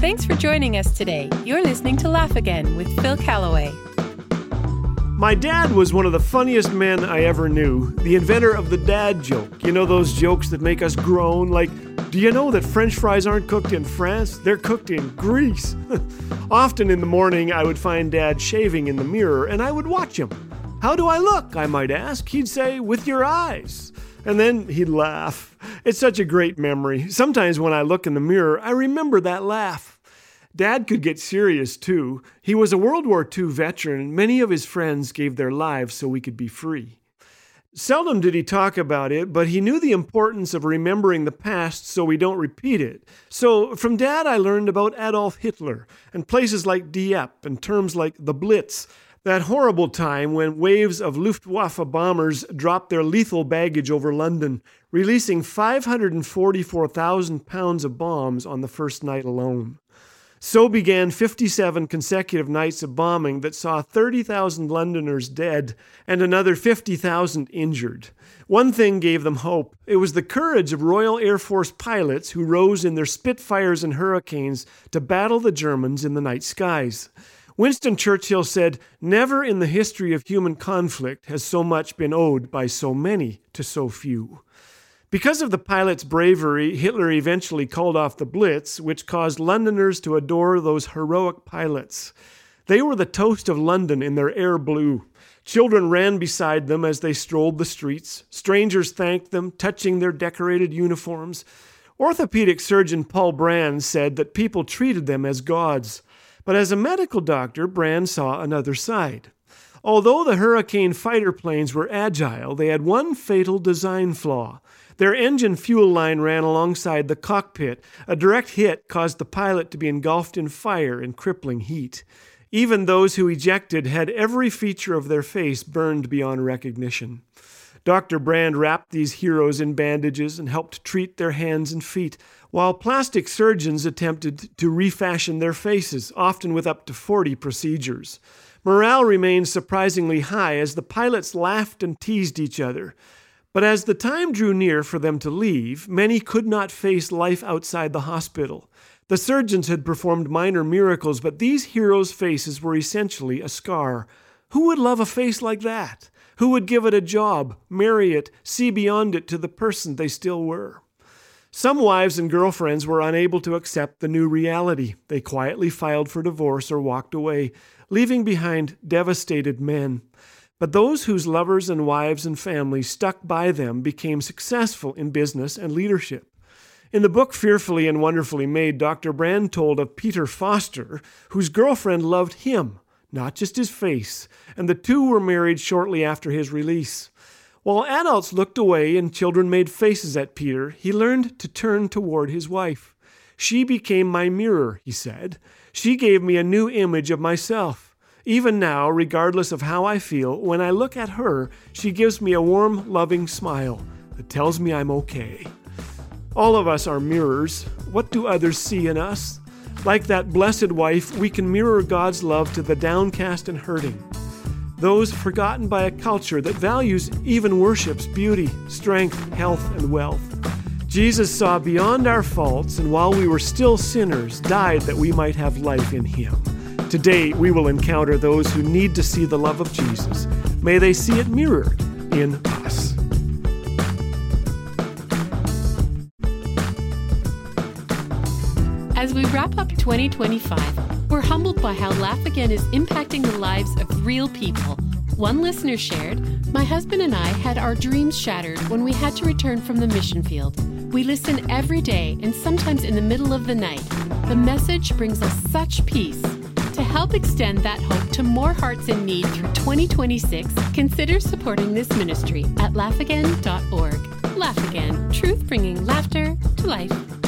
Thanks for joining us today. You're listening to Laugh Again with Phil Callaway. My dad was one of the funniest men I ever knew, the inventor of the dad joke. You know those jokes that make us groan, like, do you know that French fries aren't cooked in France? They're cooked in Greece. Often in the morning, I would find Dad shaving in the mirror, and I would watch him. How do I look, I might ask. He'd say, with your eyes. And then he'd laugh. It's such a great memory. Sometimes when I look in the mirror, I remember that laugh. Dad could get serious, too. He was a World War II veteran, and many of his friends gave their lives so we could be free. Seldom did he talk about it, but he knew the importance of remembering the past so we don't repeat it. So from Dad, I learned about Adolf Hitler and places like Dieppe and terms like the Blitz, that horrible time when waves of Luftwaffe bombers dropped their lethal baggage over London, releasing 544,000 pounds of bombs on the first night alone. So began 57 consecutive nights of bombing that saw 30,000 Londoners dead and another 50,000 injured. One thing gave them hope. It was the courage of Royal Air Force pilots who rose in their Spitfires and Hurricanes to battle the Germans in the night skies. Winston Churchill said, "Never in the history of human conflict has so much been owed by so many to so few." Because of the pilots' bravery, Hitler eventually called off the Blitz, which caused Londoners to adore those heroic pilots. They were the toast of London in their air blue. Children ran beside them as they strolled the streets. Strangers thanked them, touching their decorated uniforms. Orthopedic surgeon Paul Brand said that people treated them as gods. But as a medical doctor, Brand saw another side. Although the Hurricane fighter planes were agile, they had one fatal design flaw. Their engine fuel line ran alongside the cockpit. A direct hit caused the pilot to be engulfed in fire and crippling heat. Even those who ejected had every feature of their face burned beyond recognition. Dr. Brand wrapped these heroes in bandages and helped treat their hands and feet, while plastic surgeons attempted to refashion their faces, often with up to 40 procedures. Morale remained surprisingly high as the pilots laughed and teased each other. But as the time drew near for them to leave, many could not face life outside the hospital. The surgeons had performed minor miracles, but these heroes' faces were essentially a scar. Who would love a face like that? Who would give it a job, marry it, see beyond it to the person they still were? Some wives and girlfriends were unable to accept the new reality. They quietly filed for divorce or walked away, leaving behind devastated men. But those whose lovers and wives and families stuck by them became successful in business and leadership. In the book Fearfully and Wonderfully Made, Dr. Brand told of Peter Foster, whose girlfriend loved him, not just his face, and the two were married shortly after his release. While adults looked away and children made faces at Peter, he learned to turn toward his wife. "She became my mirror," he said. "She gave me a new image of myself. Even now, regardless of how I feel, when I look at her, she gives me a warm, loving smile that tells me I'm okay." All of us are mirrors. What do others see in us? Like that blessed wife, we can mirror God's love to the downcast and hurting. Those forgotten by a culture that values, even worships, beauty, strength, health, and wealth. Jesus saw beyond our faults, and while we were still sinners, died that we might have life in Him. Today, we will encounter those who need to see the love of Jesus. May they see it mirrored in us. As we wrap up 2025, we're humbled by how Laugh Again is impacting the lives of real people. One listener shared, "My husband and I had our dreams shattered when we had to return from the mission field. We listen every day and sometimes in the middle of the night. The message brings us such peace." To help extend that hope to more hearts in need through 2026, consider supporting this ministry at laughagain.org. Laugh Again, truth bringing laughter to life.